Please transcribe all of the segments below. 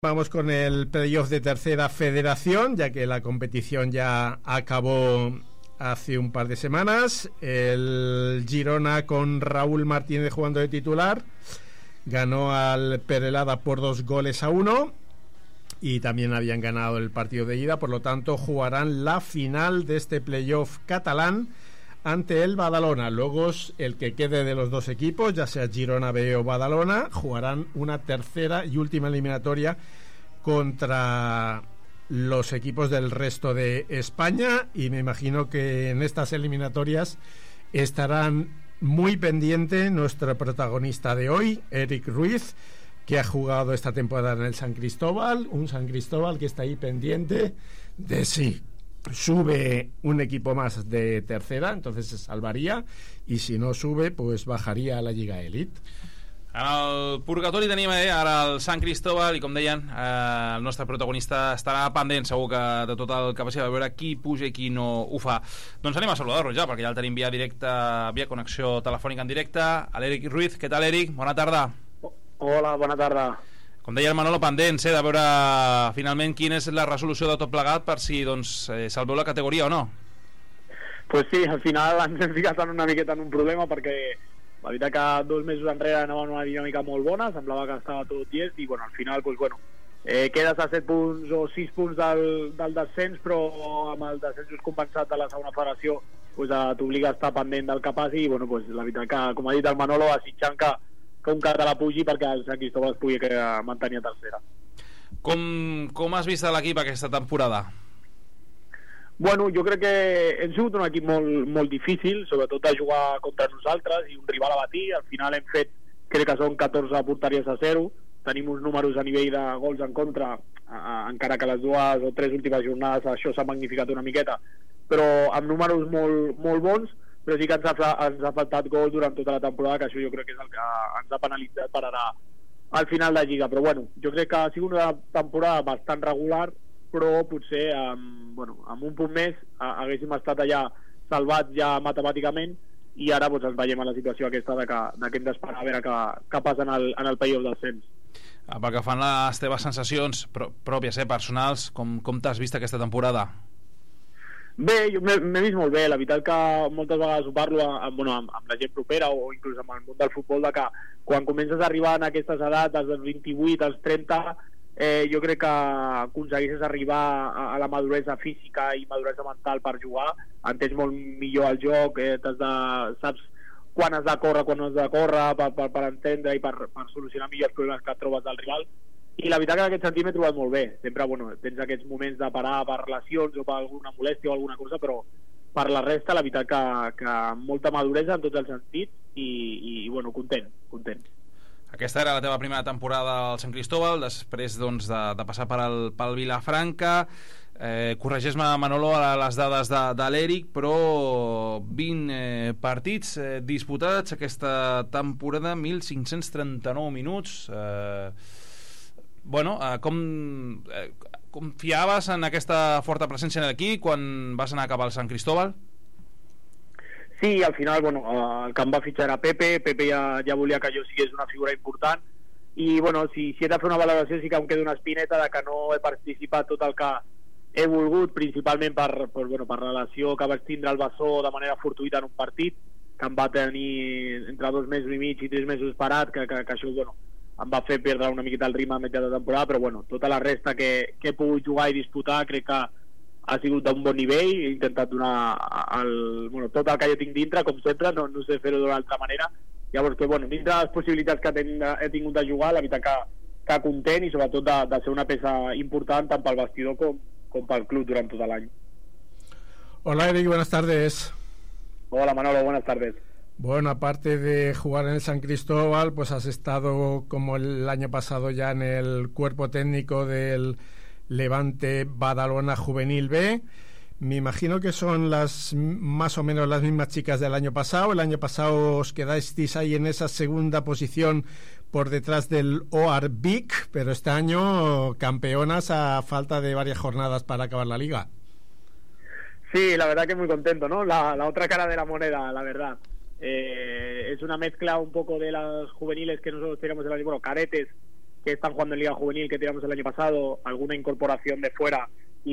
Vamos con el playoff de Tercera Federación, ya que la competición ya acabó hace un par de semanas. El Girona, con Raúl Martínez jugando de titular, ganó al Perelada por 2-1 y también habían ganado el partido de ida. Por lo tanto, jugarán la final de este playoff catalán ante el Badalona. Luego el que quede de los dos equipos, ya sea Girona B o Badalona, jugarán una tercera y última eliminatoria contra los equipos del resto de España, y me imagino que en estas eliminatorias estarán muy pendiente nuestro protagonista de hoy, Eric Ruiz, que ha jugado esta temporada en el San Cristóbal, un San Cristóbal que está ahí pendiente de si sube un equipo más de tercera, entonces se salvaria, y si no sube, pues bajaria a la Lliga Elite. En el purgatori tenim ara el Sant Cristóbal i, com deien, el nostre protagonista estarà pendent segur que de tot el que passi, a veure qui puja i qui no ho fa. Doncs anem a saludar-lo ja, perquè ja el tenim via directa, via connexió telefònica en directe, a l'Eric Ruiz. Què tal, Eric? Bona tarda. Hola, bona tarda. Com deia el Manolo, pendents de veure finalment quina és la resolució de tot plegat per si salveu la categoria o no. Pues sí, al final ens hem ficat una miqueta en un problema, perquè la veritat que 2 mesos enrere anava una dinàmica molt bona, semblava que estava tot llest i al final quedes a 7 punts o 6 punts del descens, però amb el descens compensat de la segona federació t'obliga a estar pendent del que passi, i la veritat que, com ha dit el Manolo, desitjant que un català pugi perquè el Sant Cristóbal es pugui mantenir a tercera. Com has vist l'equip aquesta temporada? Jo crec que hem sigut un equip molt difícil, sobretot a jugar contra nosaltres i un rival a batir. Al final hem fet, crec que són 14 porteries a 0, tenim uns números a nivell de gols en contra, encara que les 2 o 3 últimes jornades això s'ha magnificat una miqueta, però amb números molt bons, però sí que ens ha faltat gol durant tota la temporada, que això jo crec que és el que ens ha penalitzat per anar al final de Lliga. Però jo crec que ha sigut una temporada bastant regular, però potser amb un punt més haguéssim estat allà salvats ja matemàticament, i ara ens veiem en la situació aquesta de que hem d'esperar a veure què passa en el playoff del descens. Pel que fan les teves sensacions pròpies, personals, com t'has vist aquesta temporada? Bé, jo m'he vist molt bé. La veritat que moltes vegades ho parlo amb la gent propera o inclús amb el món del futbol, de que quan comences a arribar en aquestes edats, dels 28 als 30, jo crec que aconsegueixes arribar a la maduresa física i maduresa mental per jugar, entens molt millor el joc, saps quan has de córrer, quan no has de córrer, per entendre i per solucionar millor els problemes que et trobes del rival. I la veritat que en aquest sentit m'he trobat molt bé. Sempre tens aquests moments de parar per lesions o per alguna molèstia o alguna cosa, però per la resta la veritat que amb molta maduresa en tots els sentits i content. Aquesta era la teva primera temporada al Sant Cristóbal, després de passar pel Vilafranca. Corregeix-me, Manolo, a les dades de l'Eric, però 20 partits disputats aquesta temporada, 1.539 minuts. Confiaves en aquesta forta presència en l'equip quan vas anar cap al Sant Cristóbal? Sí, al final, el que em va fitxar era Pepe ja volia que jo sigués una figura important, i si he de fer una valoració sí que em queda una espineta de que no he participat tot el que he volgut, principalment per relació que vaig tindre al Bassó de manera fortuïta en un partit que em va tenir entre 2 mesos i mig i 3 mesos parat, que això em va fer perdre una miqueta el ritme a mitjà de temporada, però tota la resta que he pogut jugar i disputar crec que ha sigut d'un bon nivell. He intentat donar tot el que jo tinc dintre, com sempre, no sé fer-ho d'una altra manera. Llavors, dintre de les possibilitats que he tingut de jugar, la veritat que content, i sobretot de ser una peça important tant pel vestidor com pel club durant tot l'any. Hola, Eric, buenas tardes. Hola, Manolo, buenas tardes. Bueno, aparte de jugar en el San Cristóbal, pues has estado, como el año pasado, ya en el cuerpo técnico del Levante Badalona Juvenil B. Me imagino que son más o menos las mismas chicas del año pasado. El año pasado os quedasteis ahí en esa segunda posición por detrás del OAR Vic, pero este año campeonas a falta de varias jornadas para acabar la liga. Sí, la verdad que muy contento, ¿no? La otra cara de la moneda, la verdad. Es una mezcla un poco de las juveniles que nosotros teníamos el año, cadetes, que están jugando en Liga Juvenil que tiramos el año pasado, alguna incorporación de fuera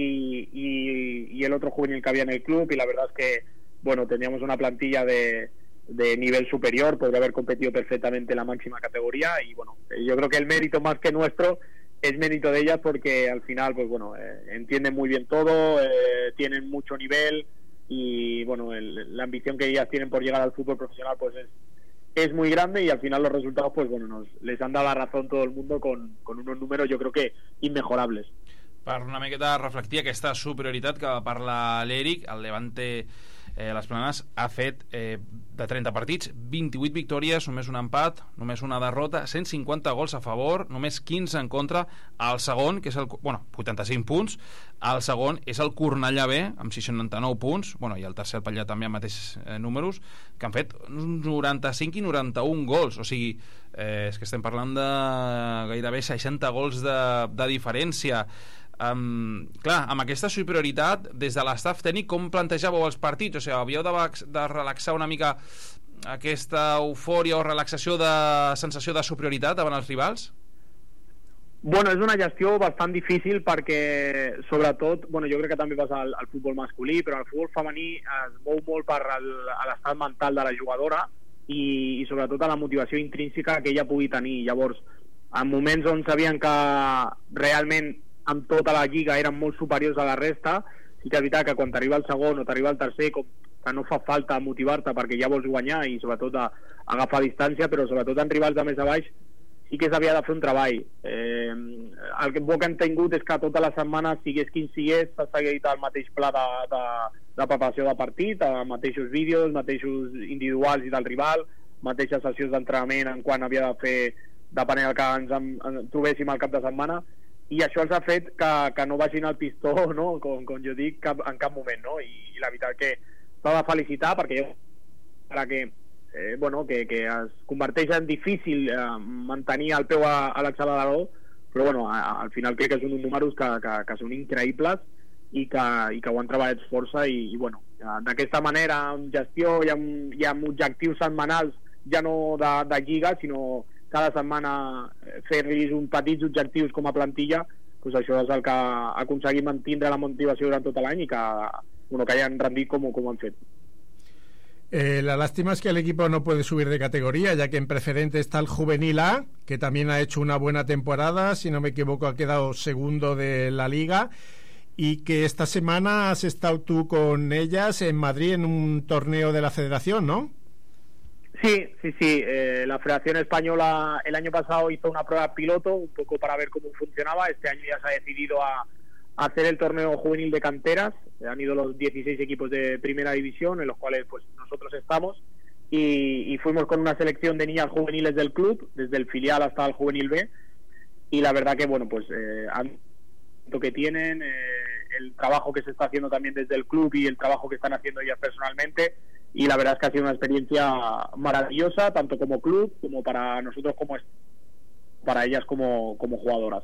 y el otro juvenil que había en el club, y la verdad es que, bueno, teníamos una plantilla de nivel superior, podría haber competido perfectamente en la máxima categoría, y bueno, yo creo que el mérito más que nuestro es mérito de ellas, porque al final, pues bueno, entienden muy bien todo, tienen mucho nivel, y bueno, la ambición que ellas tienen por llegar al fútbol profesional pues es muy grande, y al final los resultados pues bueno, les han dado la razón todo el mundo con unos números yo creo que inmejorables. Per una miqueta reflectir aquesta superioritat que parla l'Eric, el Levante les Planes ha fet de 30 partits 28 victòries, només un empat, només una derrota, 150 gols a favor, només 15 en contra. El segon, que és 85 punts, el segon és el Cornellà B amb 69 punts, i el tercer Pallà també amb mateixos números, que han fet 95 i 91 gols, o sigui, és que estem parlant de gairebé 60 gols de diferència. Clar, amb aquesta superioritat, des de l'estaf tècnic, com plantejàveu els partits? O sigui, havíeu de relaxar una mica aquesta eufòria o relaxació de sensació de superioritat davant els rivals? Bueno, és una gestió bastant difícil perquè, sobretot, jo crec que també passa al futbol masculí, però el futbol femení es mou molt per l'estat mental de la jugadora i sobretot a la motivació intrínseca que ella pugui tenir. Llavors, en moments on sabien que realment amb tota la lliga eren molt superiors a la resta, sí que és veritat que quan t'arriba el segon o t'arriba el tercer, com que no fa falta motivar-te perquè ja vols guanyar i sobretot agafar distància, però sobretot en rivals de més a baix sí que s'havia de fer un treball. El que hem tingut és que tota la setmana, sigués quin sigués, s'ha seguit el mateix pla de preparació de partit, mateixos vídeos, mateixos individuals i del rival, mateixes sessions d'entrenament en quan havia de fer, depenent del que ens trobéssim al cap de setmana, i això els ha fet que no vagin al pistó, no? com jo dic, en cap moment, no? I la veritat que s'ha de felicitar perquè que es converteix en difícil mantenir el peu a l'accelerador, però al final crec que són uns números que són increïbles i que ho han treballat força i d'aquesta manera, amb gestió i amb objectius setmanals, ja no de lliga, sinó cada setmana fer-los uns petits objectius com a plantilla, doncs això és el que ha aconseguit mantenir la motivació durant tot l'any i que hayan rendido como han fet. La lástima es que el equipo no puede subir de categoría, ya que en preferente está el Juvenil A, que también ha hecho una buena temporada, si no me equivoco ha quedado segundo de la liga, y que esta semana has estado tú con ellas en Madrid en un torneo de la federación, ¿no? Sí. La Federación Española el año pasado hizo una prueba piloto un poco para ver cómo funcionaba. Este año ya se ha decidido a hacer el torneo juvenil de canteras. Han ido los 16 equipos de primera división, en los cuales pues nosotros estamos, y fuimos con una selección de niñas juveniles del club, desde el filial hasta el juvenil B, y la verdad que que tienen, el trabajo que se está haciendo también desde el club y el trabajo que están haciendo ellas personalmente, y la verdad es que ha sido una experiencia maravillosa, tanto como club como para nosotros, como para ellas como jugadoras.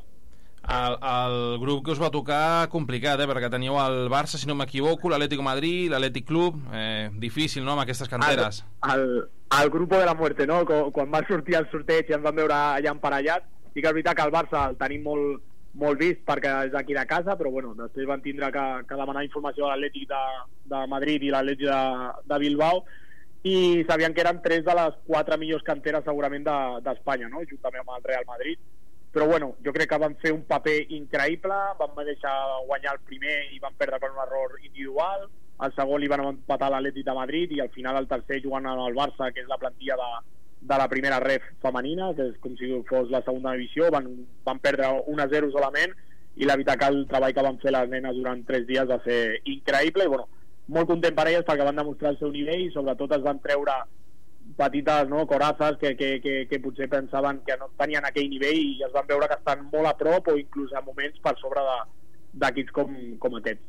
El grup que us va tocar complicat, perquè teníeu el Barça, si no m'equivoco, l'Atlético Madrid, l'Atlètic Club, difícil, no?, amb aquestes canteres. El grupo de la muerte, no?, quan va sortir el sorteig i ens van veure allà emparellats. Sí que és veritat que el Barça el tenim molt vist perquè és d'aquí de casa, però després van tindre que demanar informació a l'Atlètic de Madrid i l'Atlètic de Bilbao, i sabien que eren 3 de les 4 millors canteres segurament d'Espanya, no?, juntament amb el Real Madrid. Però jo crec que van fer un paper increïble, van deixar guanyar el primer i van perdre per un error individual, el segon li van empatar l'Atlètic de Madrid, i al final el tercer jugant amb el Barça, que és la plantilla de la primera ref femenina, que és com si fos la segona divisió, van perdre 1-0 solament, i la veritat que el treball que van fer les nenes durant 3 dies va ser increïble, i molt content per elles perquè van demostrar el seu nivell, i sobretot es van treure petites corazes que potser pensaven que no tenien aquell nivell, i es van veure que estan molt a prop o inclús a moments per sobre d'equips com aquests.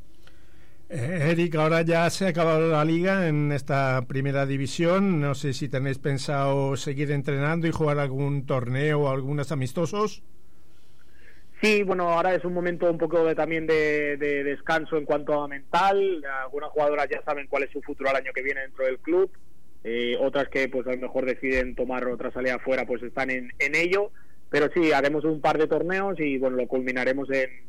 Eric, ahora ya se ha acabado la liga en esta primera división, no sé si tenéis pensado seguir entrenando y jugar algún torneo o algunos amistosos. Sí, ahora es un momento un poco también de descanso en cuanto a mental. Algunas jugadoras ya saben cuál es su futuro el año que viene dentro del club, otras que pues a lo mejor deciden tomar otra salida afuera, pues están en ello, pero sí, haremos un par de torneos y bueno, lo culminaremos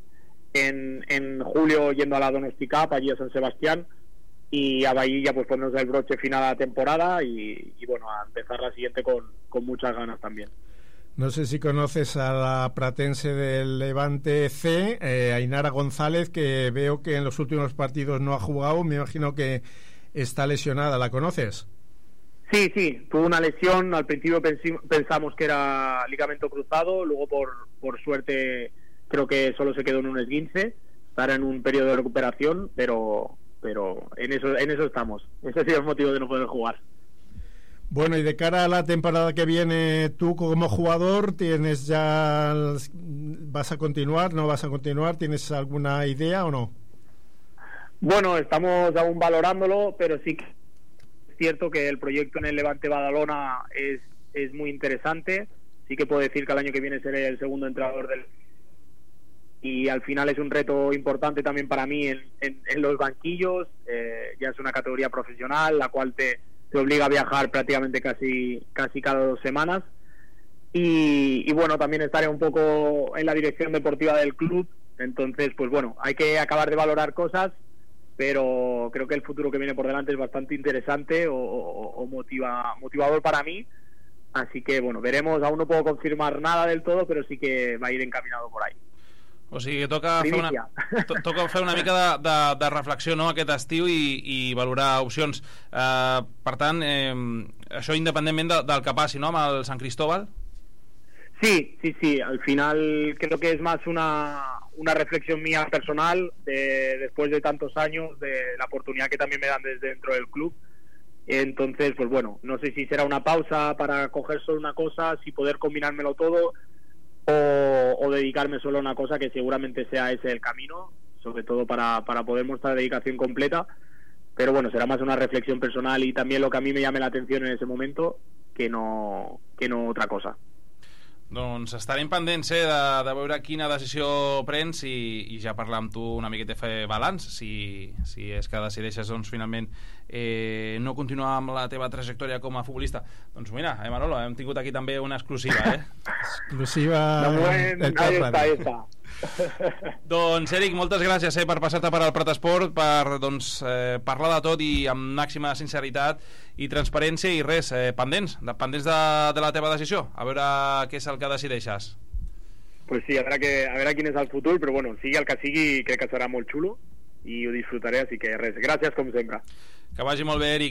en julio yendo a la Donosti Cup, allí a San Sebastián, y a Bahía pues ponernos el broche final a la temporada y bueno, a empezar la siguiente con muchas ganas también. No sé si conoces a la pratense del Levante C, Ainara González, que veo que en los últimos partidos no ha jugado, me imagino que está lesionada, ¿la conoces? Sí, tuvo una lesión, al principio pensamos que era ligamento cruzado, luego por suerte creo que solo se quedó en un esguince, estará en un periodo de recuperación, pero en eso estamos. Ese ha sido el motivo de no poder jugar. Bueno, y de cara a la temporada que viene, tú como jugador, ¿tienes ya, vas a continuar, no vas a continuar? ¿Tienes alguna idea o no? Bueno, estamos aún valorándolo, pero sí que es cierto que el proyecto en el Levante Badalona es muy interesante. Sí que puedo decir que el año que viene seré el segundo entrenador y al final es un reto importante también para mí en los banquillos. Ya es una categoría profesional, la cual te obliga a viajar prácticamente casi cada 2 semanas y bueno, también estaré un poco en la dirección deportiva del club. Entonces pues bueno, hay que acabar de valorar cosas, pero creo que el futuro que viene por delante es bastante interesante o motivador para mí, así que bueno, veremos. Aún no puedo confirmar nada del todo, pero sí que va a ir encaminado por ahí. O sigui, toca fer una mica de reflexió, no?, aquest estiu i valorar opcions. Per tant, això independentment del que passi, no?, amb el Sant Cristóbal? Sí. Al final creo que es más una reflexión mía personal después de tantos años, de la oportunidad que también me dan desde dentro del club. Entonces, pues bueno, no sé si será una pausa para coger solo una cosa, si poder combinármelo todo, o dedicarme solo a una cosa, que seguramente sea ese el camino, sobre todo para poder mostrar dedicación completa. Pero bueno, será más una reflexión personal y también lo que a mí me llame la atención en ese momento que no otra cosa. Doncs estarem pendents de veure quina decisió prens i ja parlar amb tu una miqueta, fer balanç si és que decideixes doncs finalment no continuar amb la teva trajectòria com a futbolista. Doncs mira, Manolo, hem tingut aquí també una exclusiva, exclusiva ahí està. Doncs Eric, moltes gràcies per passar-te per al Prat Esport, per parlar de tot i amb màxima sinceritat i transparència, i res, pendents de la teva decisió, a veure què és el que decideixes. Pues sí, a veure quin és el futur, però bueno, sigui el que sigui, crec que serà molt xulo i ho disfrutaré, així que res, gràcies com sempre. Que vagi molt bé, Eric.